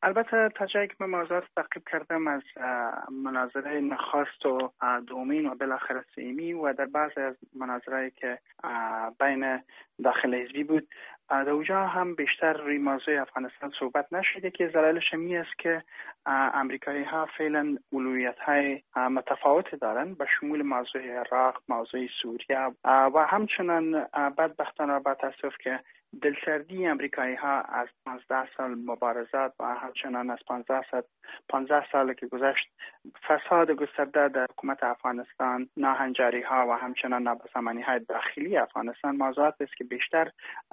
البته تا جایی که من موضوعات تعقیب کردم از مناظره نخست و دومین و بالاخره سیمی و در بعضی از مناظرهایی که بین داخل حزبی بود در اونجا هم بیشتر روی موضوع افغانستان صحبت نشده که دلایلش می است که امریکایی ها فعلا اولویت های متفاوت دارن به شمول موضوع عراق، موضوع سوریه و همچنان بدبختانه با تاسف که دلسردی امریکایی ها از 15 سال مبارزات و همچنان از 15 سال که گذشت فساد گسترده در حکومت افغانستان، ناهنجاری ها و همچنان نابسامانی های داخلی افغانستان موضوعات است که بیشتر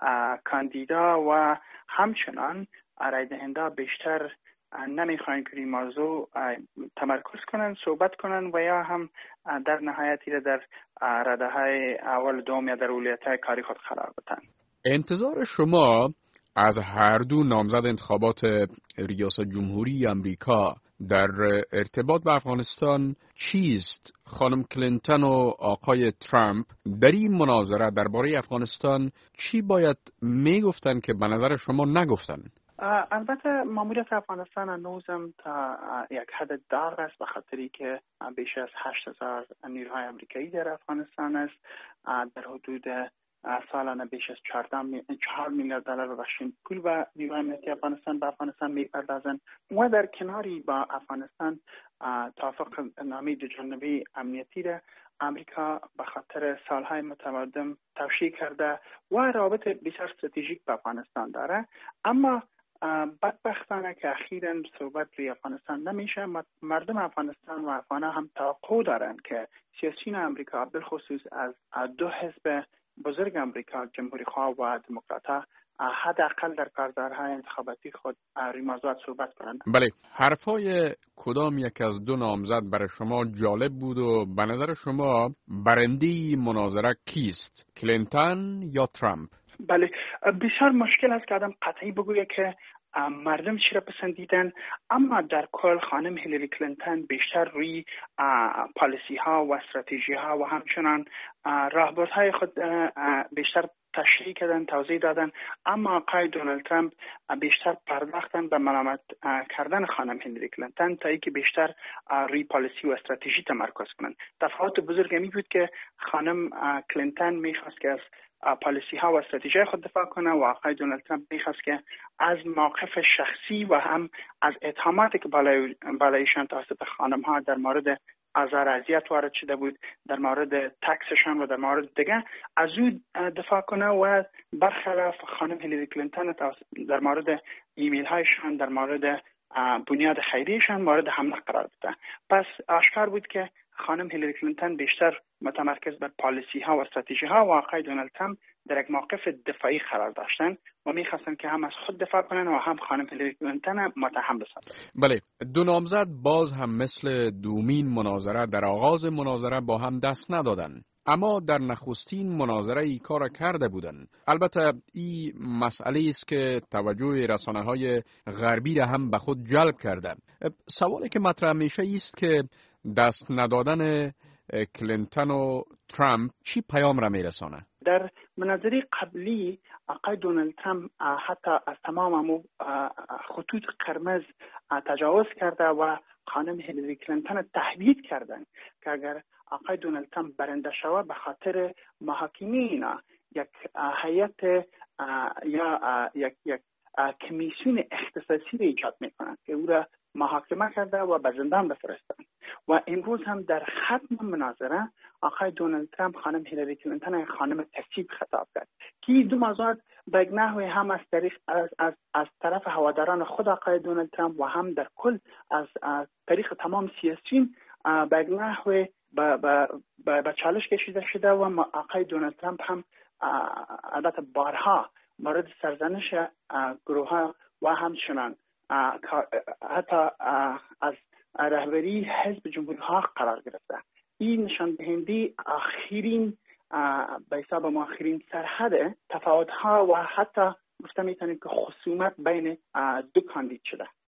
کاندیدا و همچنان رای دهنده بیشتر نمیخواین که این موضوع تمرکز کنن، صحبت کنن و یا هم در نهایتی در رده های اول دوم یا در اولویت های کاری خود قرار بدن. انتظار شما از هر دو نامزد انتخابات ریاست جمهوری امریکا در ارتباط به افغانستان چیست؟ خانم کلینتون و آقای ترامپ در این مناظره درباره افغانستان چی باید میگفتن که به نظر شما نگفتن؟ البته ماموریت افغانستان هنوزم تا یک حد داغ است به خاطری که بیش از 8,000 نیروهای امریکایی در افغانستان است. در حدود سالانه بیش از 4 میلیارد دلار بخشین پول و نیروهای امنیتی افغانستان به افغانستان میپردازند و در کناری با افغانستان توافق نامه دوجانبه امنیتی را امریکا به خاطر سالهای متمادم توشیح کرده و رابط بسیار استراتژیک با افغانستان داره. اما بدبختانه که اخیراً صحبت روی افغانستان نمیشه. مردم افغانستان و افغان‌ها هم توقع دارند که سیاسیون امریکا بالخصوص از دو حزب بزرگ امریکا، جمهوری خواه و دموکرات‌ها، حداقل در کارزارهای انتخاباتی خود روی موضوعات صحبت کنند. بله، حرفای کدام یک از دو نامزد برای شما جالب بود و به نظر شما برنده مناظره کیست؟ کلینتون یا ترامپ؟ بله، بسیار مشکل است که آدم قطعی بگوید که مردم چی را پسندیدن، اما در کل خانم هیلاری کلینتون بیشتر روی پالیسی ها و استراتژی ها و همچنان راهبردهای خود بیشتر تشریح کردن، توضیح دادن، اما آقای دونالد ترامپ بیشتر پرداختن به ملامت کردن خانم هیلاری کلینتون تا اینکه بیشتر روی پالیسی و استراتژی تمرکز کنند. تفاوت بزرگ می بود که خانم کلینتون میخواست که از پالیسی ها و استراتژی خود دفاع کنه و آقای دونالد ترامپ میخواست که از موقف شخصی و هم از اتهاماتی که بالایشان توسط خانم ها در مورد آزار اذیت وارد شده بود، در مورد تکسشان و در مورد دیگه از او دفاع کنه و برخلاف خانم هیلاری کلینتون در مورد ایمیل هایشان، در مورد بنیاد خیریشان مورد حمله قرار بده. پس آشکار بود که خانم هیلاری کلینتون بیشتر متمرکز بر پالیسی ها و استراتژی ها و آقای دونالد ترامپ در یک موقف دفاعی قرار داشتن و می‌خواستن که هم از خود دفاع کنن و هم خانم هیلاری کلینتون متهم بسازن. بله، دو نامزد باز هم مثل دومین مناظره در آغاز مناظره با هم دست ندادن، اما در نخستین مناظره ای کار کرده بودند. البته این مسئله است که توجه رسانه‌های غربی را هم به خود جلب کرده. سوالی که مطرح میشه است که دست ندادن کلینتون و ترامپ چی پیام را میرسانه؟ در مناظره قبلی آقای دونالد ترامپ حتی از تمام خطوط قرمز تجاوز کرده و خانم هیلاری کلینتون تهدید کردند که اگر آقای دونالد ترامپ برنده شود به خاطر محاکمه اینا یک هیئت یا یک کمیسیون اختصاصی را ایجاد میکنند که او را محاکمه کرده و به زندان بفرستند. و امروز هم در ختم مناظره آقای دونالد ترامپ خانم هیلاری کلینتون خانم کثیب خطاب کرد که دو موضوعات به یک نحوی هم از طرف هواداران خود آقای دونالد ترامپ و هم در کل از طریق تمام سیاسیون به یک نحوی به چالش کشیده شده و آقای دونالد ترامپ هم البته بارها مورد سرزنش گروه ها و همچنان حتی از رهبری حزب جمهوری خواه قرار گرفته. این نشان دهنده آخرین به حساب ما آخرین سرحد تفاوت ها و حتی گفته میتونیم که خصومت بین دو کاندید شده.